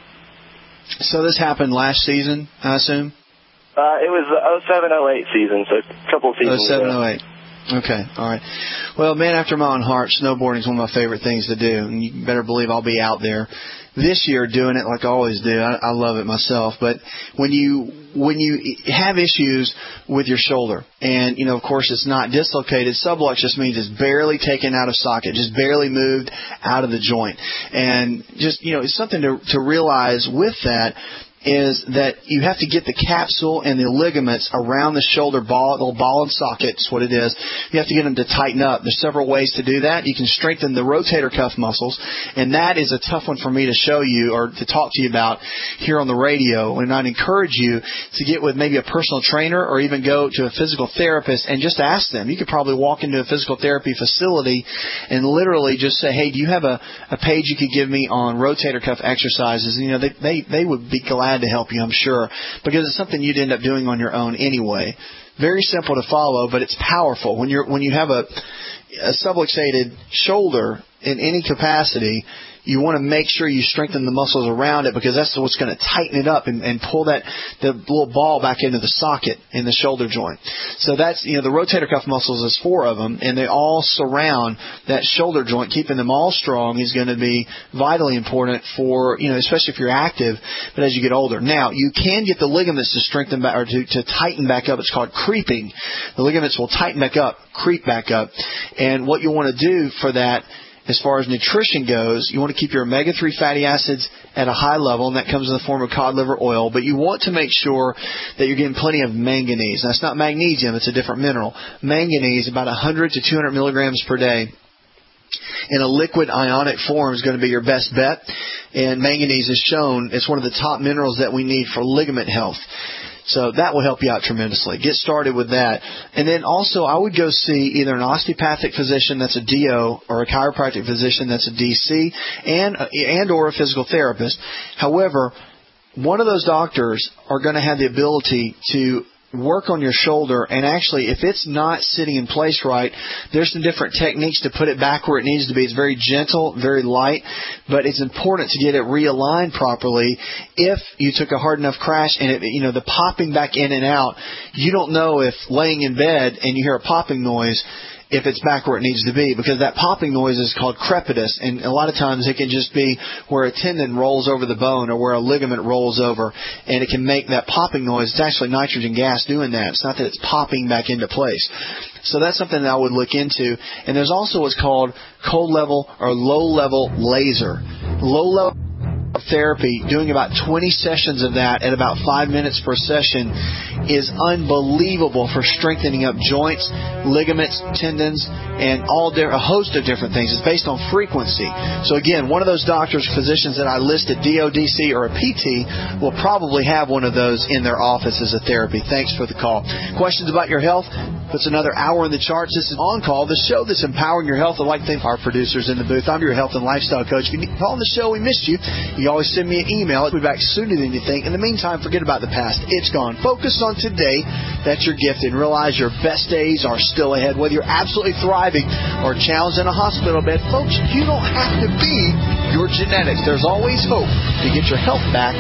So this happened last season, I assume? Uh, it was the oh seven oh eight season, so a couple of seasons oh seven oh eight. Okay, all right. Well, man after my own heart, snowboarding is one of my favorite things to do, and you better believe I'll be out there this year doing it like I always do. I, I love it myself. But when you when you have issues with your shoulder, and, you know, of course, it's not dislocated. Sublux just means it's barely taken out of socket, just barely moved out of the joint. And just, you know, it's something to, to realize with that is that you have to get the capsule and the ligaments around the shoulder ball, the little ball and socket, is what it is. You have to get them to tighten up. There's several ways to do that. You can strengthen the rotator cuff muscles, and that is a tough one for me to show you or to talk to you about here on the radio. And I'd encourage you to get with maybe a personal trainer or even go to a physical therapist and just ask them. You could probably walk into a physical therapy facility and literally just say, hey, do you have a, a page you could give me on rotator cuff exercises? And, you know, they, they, they would be glad to help you, I'm sure, because it's something you'd end up doing on your own anyway. Very simple to follow, but it's powerful. When you're when you have a, a subluxated shoulder in any capacity, you want to make sure you strengthen the muscles around it, because that's what's going to tighten it up and, and pull that the little ball back into the socket in the shoulder joint. So that's, you know, the rotator cuff muscles is four of them, and they all surround that shoulder joint. Keeping them all strong is going to be vitally important for, you know, especially if you're active, but as you get older. Now, you can get the ligaments to strengthen back, or to, to tighten back up. It's called creeping. The ligaments will tighten back up, creep back up, and what you want to do for that, as far as nutrition goes, you want to keep your omega three fatty acids at a high level, and that comes in the form of cod liver oil. But you want to make sure that you're getting plenty of manganese. That's not magnesium. It's a different mineral. Manganese, about one hundred to two hundred milligrams per day, in a liquid ionic form is going to be your best bet. And manganese is shown, it's one of the top minerals that we need for ligament health. So that will help you out tremendously. Get started with that. And then also I would go see either an osteopathic physician that's a D O or a chiropractic physician that's a D C and, and or a physical therapist. However, one of those doctors are going to have the ability to work on your shoulder, and actually, if it's not sitting in place right, there's some different techniques to put it back where it needs to be. It's very gentle, very light, but it's important to get it realigned properly. If you took a hard enough crash and it, you know, the popping back in and out, you don't know if laying in bed and you hear a popping noise, if it's back where it needs to be, because that popping noise is called crepitus, and a lot of times it can just be where a tendon rolls over the bone or where a ligament rolls over, and it can make that popping noise. It's actually nitrogen gas doing that. It's not that it's popping back into place. So that's something that I would look into. And there's also what's called cold level or low level laser. Low level therapy, doing about twenty sessions of that at about five minutes per session, is unbelievable for strengthening up joints, ligaments, tendons, and all di- a host of different things. It's based on frequency. So again, one of those doctors, physicians that I listed, D O, D C, or a P T, will probably have one of those in their office as a therapy. Thanks for the call. Questions about your health? Puts another hour in the charts. This is On Call, the show that's empowering your health. I'd like to thank our producers in the booth. I'm your health and lifestyle coach. If you need to call on the show, we missed you. You always send me an email. I'll be back sooner than you think. In the meantime, forget about the past. It's gone. Focus on today. That's your gift. And realize your best days are still ahead. Whether you're absolutely thriving or challenged in a hospital bed, folks, you don't have to be your genetics. There's always hope to get your health back.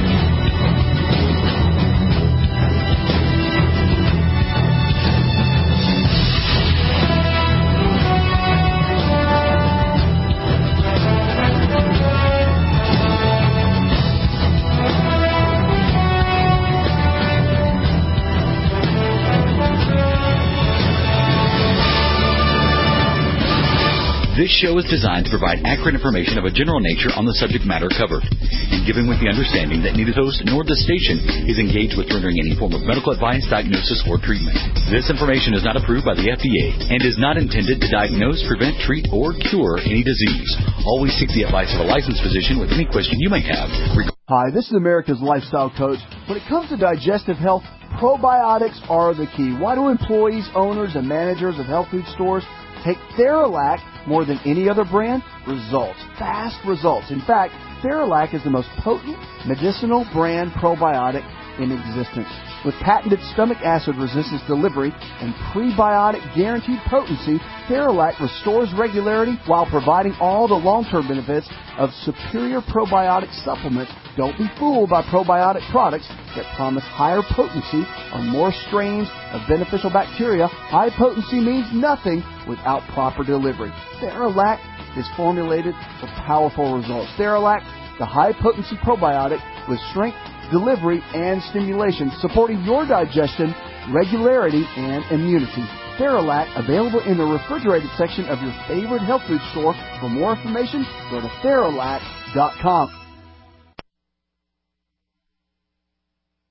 This show is designed to provide accurate information of a general nature on the subject matter covered, and given with the understanding that neither host nor the station is engaged with rendering any form of medical advice, diagnosis, or treatment. This information is not approved by the F D A and is not intended to diagnose, prevent, treat, or cure any disease. Always seek the advice of a licensed physician with any question you may have. Hi, this is America's Lifestyle Coach. When it comes to digestive health, probiotics are the key. Why do employees, owners, and managers of health food stores take Theralac more than any other brand? Results. Fast results. In fact, Theralac is the most potent medicinal brand probiotic in existence. With patented stomach acid resistance delivery and prebiotic guaranteed potency, Theralac restores regularity while providing all the long-term benefits of superior probiotic supplements. Don't be fooled by probiotic products that promise higher potency or more strains of beneficial bacteria. High potency means nothing without proper delivery. Theralac is formulated for powerful results. Theralac, the high-potency probiotic with strength, delivery, and stimulation, supporting your digestion, regularity, and immunity. Theralac, available in the refrigerated section of your favorite health food store. For more information, go to Theralac dot com.